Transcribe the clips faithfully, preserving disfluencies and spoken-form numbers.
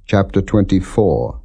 Chapter twenty-four.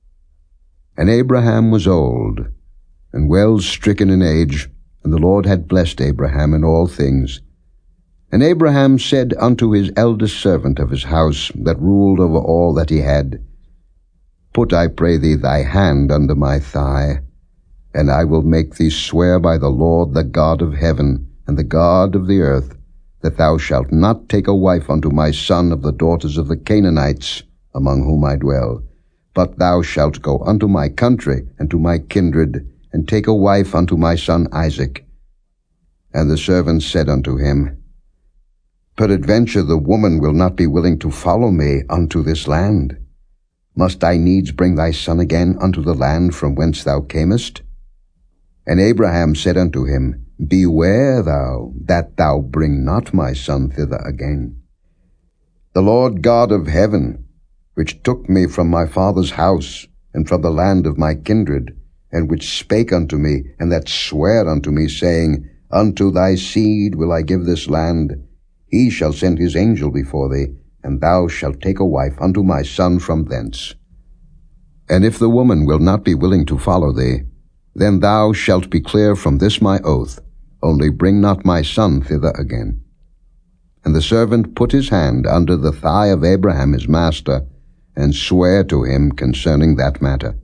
And Abraham was old, and well stricken in age, and the Lord had blessed Abraham in all things. And Abraham said unto his eldest servant of his house, that ruled over all that he had, Put, I pray thee, thy hand under my thigh, and I will make thee swear by the Lord, the God of heaven, and the God of the earth, that thou shalt not take a wife unto my son of the daughters of the Canaanites, among whom I dwell, but thou shalt go unto my country and to my kindred, and take a wife unto my son Isaac. And the servant said unto him, Peradventure the woman will not be willing to follow me unto this land. Must I needs bring thy son again unto the land from whence thou camest? And Abraham said unto him, Beware thou that thou bring not my son thither again. The Lord God of heaven, which took me from my father's house, and from the land of my kindred, and which spake unto me, and that sware unto me, saying, Unto thy seed will I give this land, he shall send his angel before thee, and thou shalt take a wife unto my son from thence. And if the woman will not be willing to follow thee, then thou shalt be clear from this my oath, only bring not my son thither again. And the servant put his hand under the thigh of Abraham his master, and sware to him concerning that matter.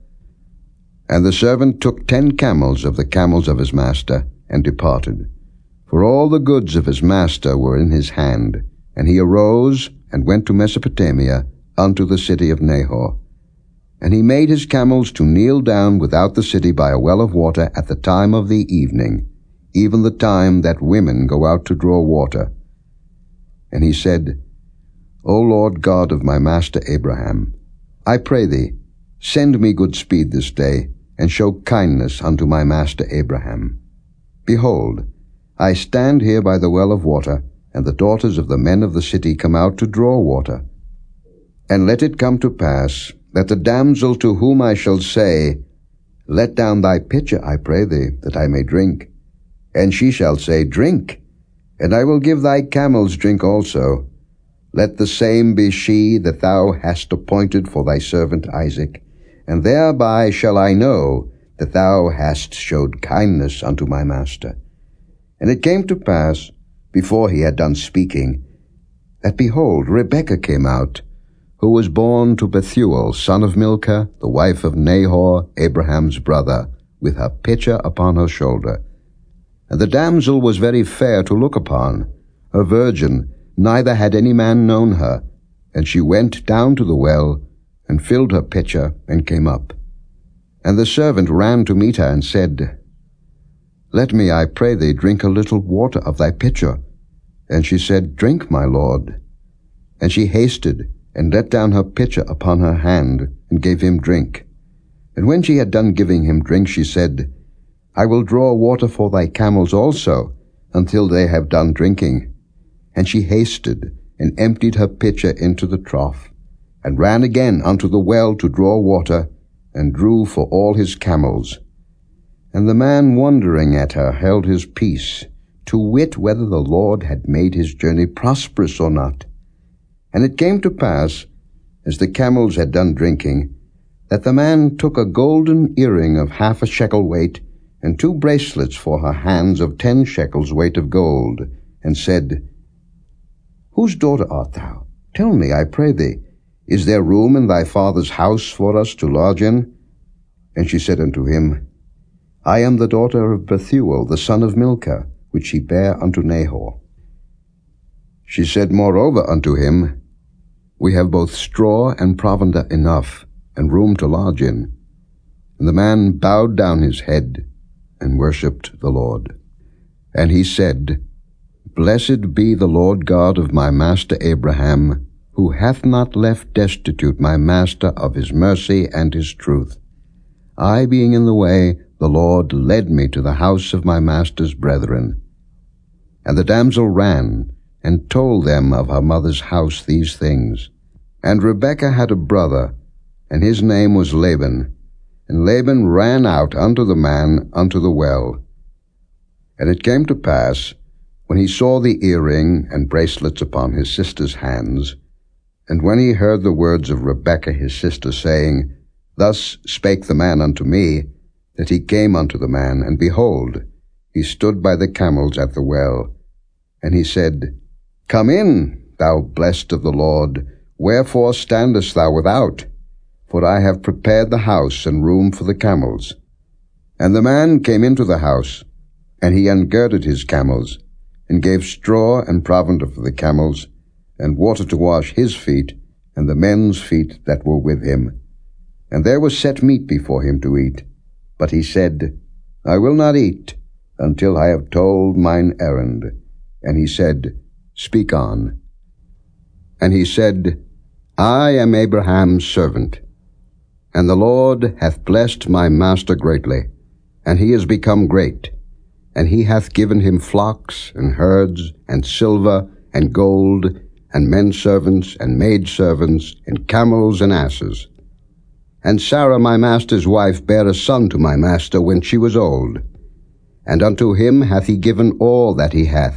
And the servant took ten camels of the camels of his master, and departed. For all the goods of his master were in his hand. And he arose, and went to Mesopotamia, unto the city of Nahor. And he made his camels to kneel down without the city by a well of water at the time of the evening, even the time that women go out to draw water. And he said, O Lord God of my master Abraham, I pray thee, send me good speed this day, and show kindness unto my master Abraham. Behold, I stand here by the well of water, and the daughters of the men of the city come out to draw water. And let it come to pass, that the damsel to whom I shall say, Let down thy pitcher, I pray thee, that I may drink. And she shall say, Drink, and I will give thy camels drink also. Let the same be she that thou hast appointed for thy servant Isaac, and thereby shall I know that thou hast showed kindness unto my master. And it came to pass, before he had done speaking, that behold, Rebekah came out, who was born to Bethuel, son of Milcah, the wife of Nahor, Abraham's brother, with her pitcher upon her shoulder. And the damsel was very fair to look upon, a virgin, neither had any man known her. And she went down to the well, and filled her pitcher, and came up. And the servant ran to meet her, and said, Let me, I pray thee, drink a little water of thy pitcher. And she said, Drink, my lord. And she hasted, and let down her pitcher upon her hand, and gave him drink. And when she had done giving him drink, she said, I will draw water for thy camels also, until they have done drinking. And she hasted, and emptied her pitcher into the trough, and ran again unto the well to draw water, and drew for all his camels. And the man wondering at her held his peace, to wit whether the Lord had made his journey prosperous or not. And it came to pass, as the camels had done drinking, that the man took a golden earring of half a shekel weight, and two bracelets for her hands of ten shekels weight of gold, and said, Whose daughter art thou? Tell me, I pray thee, is there room in thy father's house for us to lodge in? And she said unto him, I am the daughter of Bethuel, the son of Milcah, which he bare unto Nahor. She said moreover unto him, We have both straw and provender enough, and room to lodge in. And the man bowed down his head, and worshipped the Lord. And he said, Blessed be the Lord God of my master Abraham, who hath not left destitute my master of his mercy and his truth. I being in the way, the Lord led me to the house of my master's brethren. And the damsel ran, and told them of her mother's house these things. And Rebekah had a brother, and his name was Laban. And Laban ran out unto the man unto the well. And it came to pass, when he saw the earring and bracelets upon his sister's hands, And when he heard the words of Rebekah his sister, saying, Thus spake the man unto me, that he came unto the man, and behold, he stood by the camels at the well. And he said, Come in, thou blessed of the Lord, wherefore standest thou without? For I have prepared the house and room for the camels. And the man came into the house, and he ungirded his camels, and gave straw and provender for the camels, and water to wash his feet, and the men's feet that were with him. And there was set meat before him to eat. But he said, I will not eat, until I have told mine errand. And he said, Speak on. And he said, I am Abraham's servant, and the Lord hath blessed my master greatly, and he is become great, and he hath given him flocks, and herds, and silver, and gold, and men servants, and maid servants, and camels, and asses. And Sarah my master's wife bare a son to my master when she was old, and unto him hath he given all that he hath.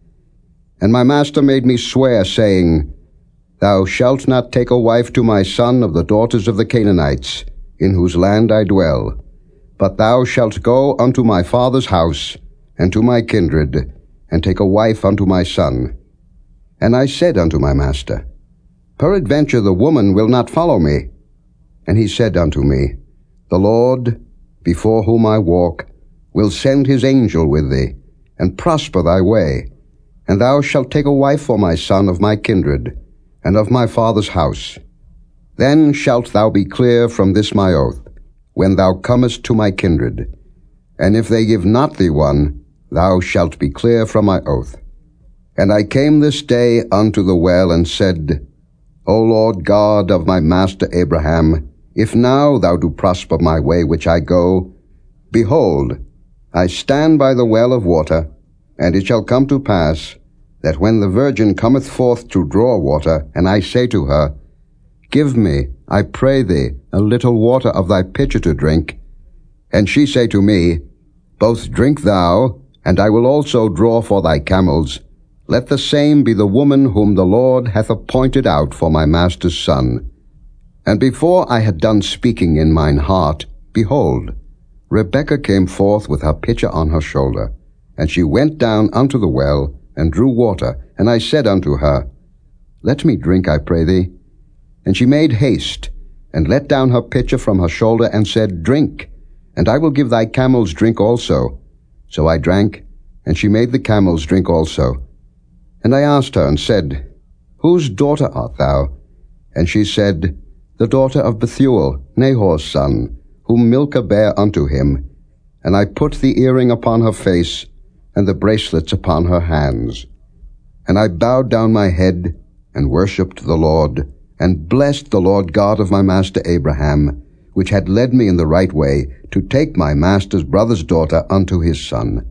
And my master made me swear, saying, Thou shalt not take a wife to my son of the daughters of the Canaanites, in whose land I dwell, but thou shalt go unto my father's house, and to my kindred, and take a wife unto my son. And I said unto my master, Peradventure the woman will not follow me. And he said unto me, The Lord, before whom I walk, will send his angel with thee, and prosper thy way. And thou shalt take a wife for my son of my kindred, and of my father's house. Then shalt thou be clear from this my oath, when thou comest to my kindred. And if they give not thee one, thou shalt be clear from my oath. And I came this day unto the well, and said, O Lord God of my master Abraham, if now thou do prosper my way which I go, behold, I stand by the well of water, and it shall come to pass, that when the virgin cometh forth to draw water, and I say to her, Give me, I pray thee, a little water of thy pitcher to drink, and she say to me, Both drink thou, and I will also draw for thy camels, let the same be the woman whom the Lord hath appointed out for my master's son. And before I had done speaking in mine heart, behold, Rebekah came forth with her pitcher on her shoulder, and she went down unto the well, and drew water. And I said unto her, Let me drink, I pray thee. And she made haste, and let down her pitcher from her shoulder, and said, Drink, and I will give thy camels drink also. So I drank, and she made the camels drink also. And I asked her, and said, Whose daughter art thou? And she said, The daughter of Bethuel, Nahor's son, whom Milcah bare unto him. And I put the earring upon her face, and the bracelets upon her hands. And I bowed down my head, and worshipped the Lord, and blessed the Lord God of my master Abraham, which had led me in the right way, to take my master's brother's daughter unto his son.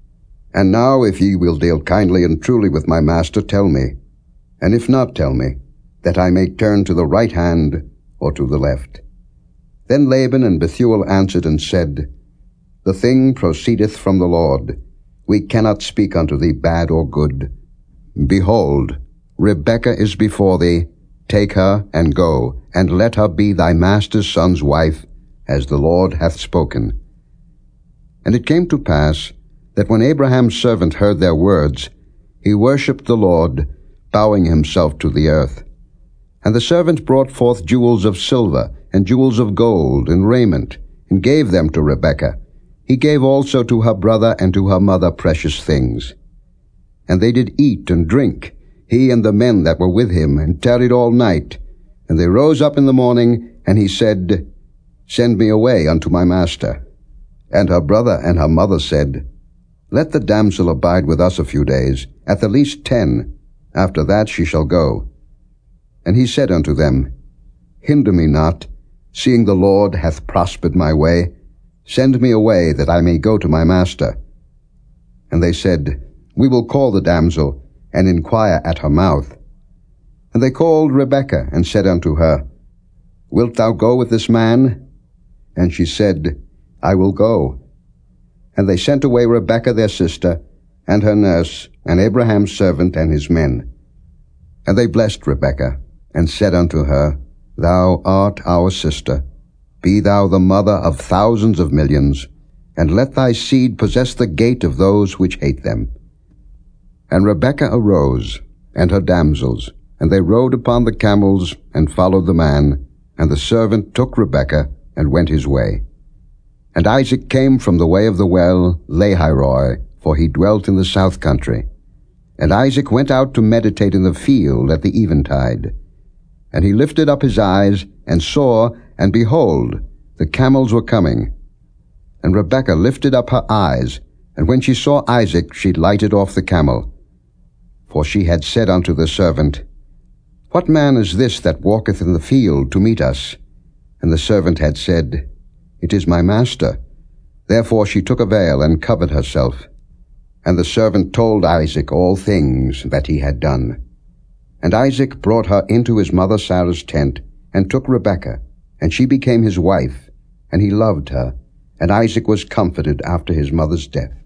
And now if ye will deal kindly and truly with my master, tell me, and if not, tell me, that I may turn to the right hand or to the left. Then Laban and Bethuel answered and said, The thing proceedeth from the Lord. We cannot speak unto thee bad or good. Behold, Rebekah is before thee. Take her, and go, and let her be thy master's son's wife, as the Lord hath spoken. And it came to pass, that when Abraham's servant heard their words, he worshipped the Lord, bowing himself to the earth. And the servant brought forth jewels of silver, and jewels of gold, and raiment, and gave them to Rebekah. He gave also to her brother and to her mother precious things. And they did eat and drink, he and the men that were with him, and tarried all night. And they rose up in the morning, and he said, Send me away unto my master. And her brother and her mother said, Let the damsel abide with us a few days, at the least ten. After that she shall go. And he said unto them, Hinder me not, seeing the Lord hath prospered my way. Send me away, that I may go to my master. And they said, We will call the damsel, and inquire at her mouth. And they called Rebekah, and said unto her, Wilt thou go with this man? And she said, I will go. And they sent away Rebekah their sister, and her nurse, and Abraham's servant, and his men. And they blessed Rebekah, and said unto her, Thou art our sister. Be thou the mother of thousands of millions, and let thy seed possess the gate of those which hate them. And Rebekah arose, and her damsels, and they rode upon the camels, and followed the man, and the servant took Rebekah, and went his way. And Isaac came from the way of the well, Lahairoi, for he dwelt in the south country. And Isaac went out to meditate in the field at the eventide. And he lifted up his eyes, and saw, and behold, the camels were coming. And Rebekah lifted up her eyes, and when she saw Isaac, she lighted off the camel. For she had said unto the servant, What man is this that walketh in the field to meet us? And the servant had said, It is my master. Therefore she took a veil, and covered herself. And the servant told Isaac all things that he had done. And Isaac brought her into his mother Sarah's tent, and took Rebekah, and she became his wife, and he loved her, and Isaac was comforted after his mother's death.